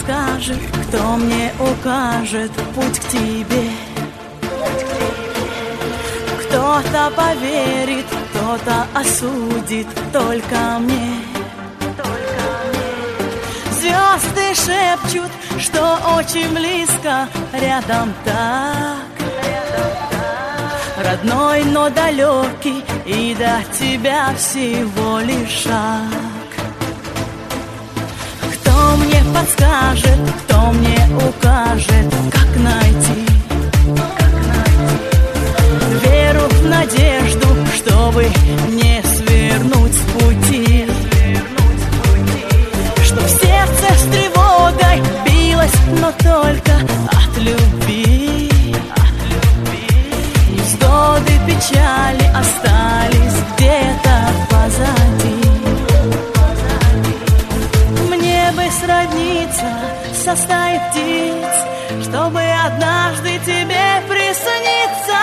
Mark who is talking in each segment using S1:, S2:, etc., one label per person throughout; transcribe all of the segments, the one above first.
S1: подскажет, кто мне укажет путь к тебе. Кто-то поверит, кто-то осудит, только мне. Звезды шепчут, что очень близко, рядом так. Родной, но далекий, и до тебя всего лишь шаг. Кто мне подскажет, кто мне укажет, как найти веру в надежду, чтобы не свернуть с пути, чтоб в сердце с тревогой билось, но только от любви. Невзгоды, печали остались где-то позади. Мне бы сродниться со стаей птиц, чтобы однажды тебе присниться.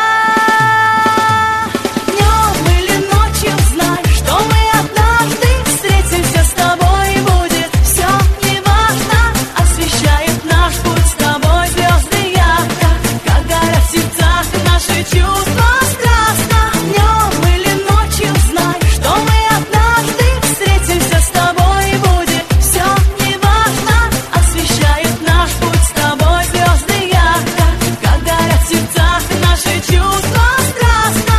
S1: Днем или ночью знай, что мы однажды встретимся с тобой, и будет все неважно. Освещает наш путь с тобой звезды ярко, как горят в сердцах наши чувства страстно. Днем или ночью знай, что мы однажды встретимся с тобой, и будет все неважно. Освещает наш путь с тобой звезды ярко, как горят в сердцах наши чувства страстно.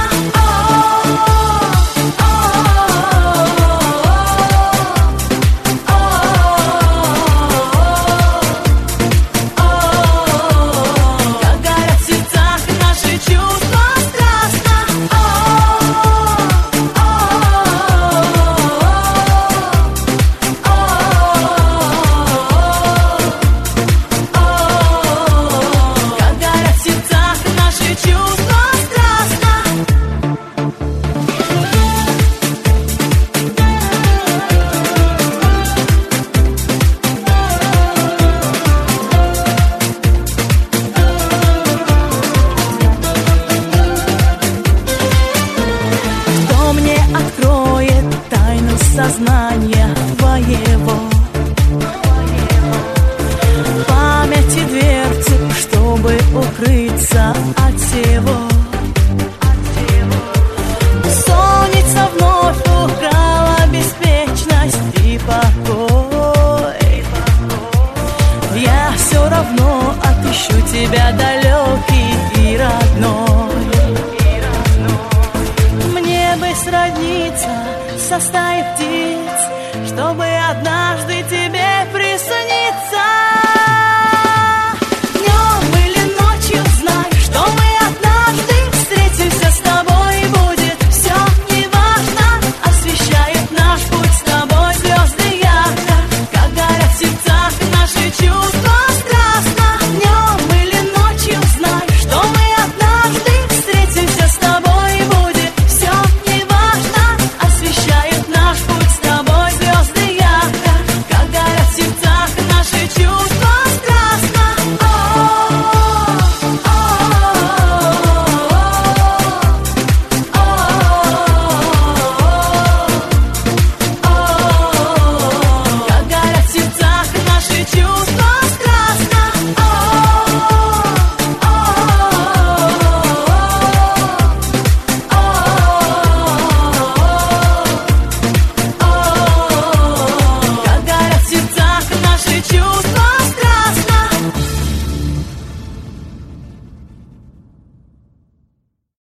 S1: Как горят в сердцах наши чувства страстно. Как горят в сердцах наши чувства страстно. Кто мне откроет тайну сознания твоего? Памяти дверцу, чтобы укрыться от всего. Солнце вновь украла беспечность и покой. Я все равно отыщу тебя, далекий и родной. Мне бы сродниться со стаей птиц, чтобы однажды тебе